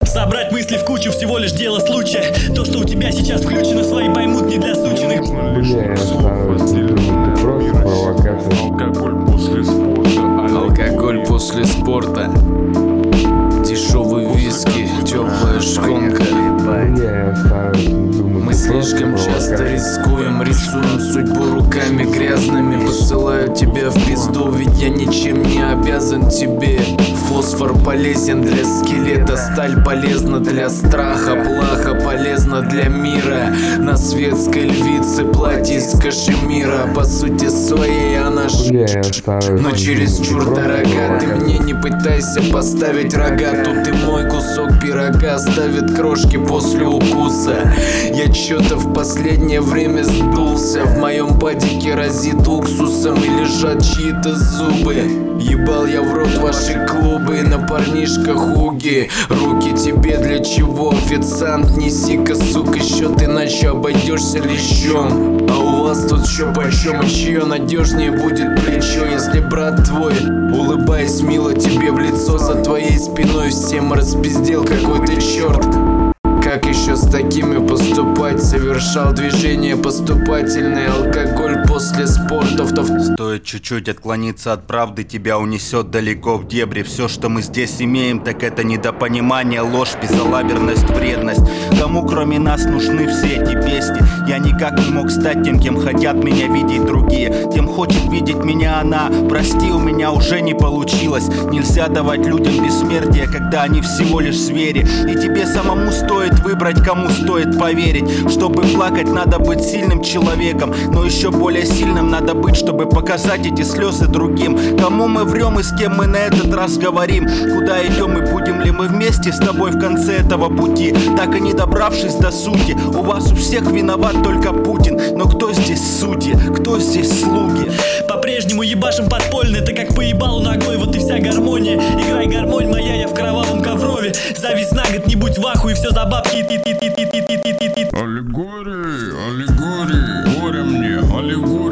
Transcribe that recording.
Собрать мысли в кучу всего лишь дело случая. То, что у тебя сейчас включено, свои поймут не для сученных. Бля, я стараюсь не думать, ты просто провокатор. Алкоголь после спорта. Дешевый виски, теплая шконка. Бля, я стараюсь не думать. Мы слишком часто рискуем, рисуем судьбу руками грязными. Посылаю тебя в пизду, ведь я ничем не обязан тебе. Фосфор полезен для скелета, сталь полезна для страха, плаха полезна для мира. На светской львице платье из кашемира. По сути своей она но чересчур дорога. Ты мне не пытайся поставить рога. Тут и мой кусок пирога ставит крошки после укуса. Я чё-то в последнее время сдулся. В моем падике разит уксусом и лежат чьи-то зубы. Ебал я в рот ваши клубы, на парнишках уги. Руки тебе для чего? Официант, неси-ка, сука, счет, иначе обойдешься лещом. А у вас тут чё почем, и чье надежнее будет плечо? Если брат твой, улыбаясь мило тебе в лицо, за твоей спиной всем распиздел какой-то черт. Как еще с такими поступать? Совершал движение поступательное. Алкоголь после спорта. Стоит чуть-чуть отклониться от правды, тебя унесет далеко в дебри. Все, что мы здесь имеем, так это недопонимание, ложь, безалаберность, вредность. Кому кроме нас нужны все эти песни? Я никак не мог стать тем, кем хотят меня видеть другие. Тем хочет видеть меня она. Прости, у меня уже не получилось. Нельзя давать людям бессмертие, когда они всего лишь звери. И тебе самому стоит выбрать, кому стоит поверить. Чтобы плакать, надо быть сильным человеком, но еще более сильным надо быть, чтобы показать эти слезы другим. Кому мы врем и с кем мы на этот раз говорим? Куда идем и будем ли мы вместе с тобой в конце этого пути? Так и не добравшись до сути. У вас у всех виноват только Путин. Но кто здесь судьи? Кто здесь слуги? По-прежнему ебашим подпольно, это как поебалу ногой. Вот и вся гармония. Играй гармонь моя, я в кровавом коврове. Зависть на год, не будь в ахуе, все за бабки. Аллегории, аллегории, горе мне, аллегории.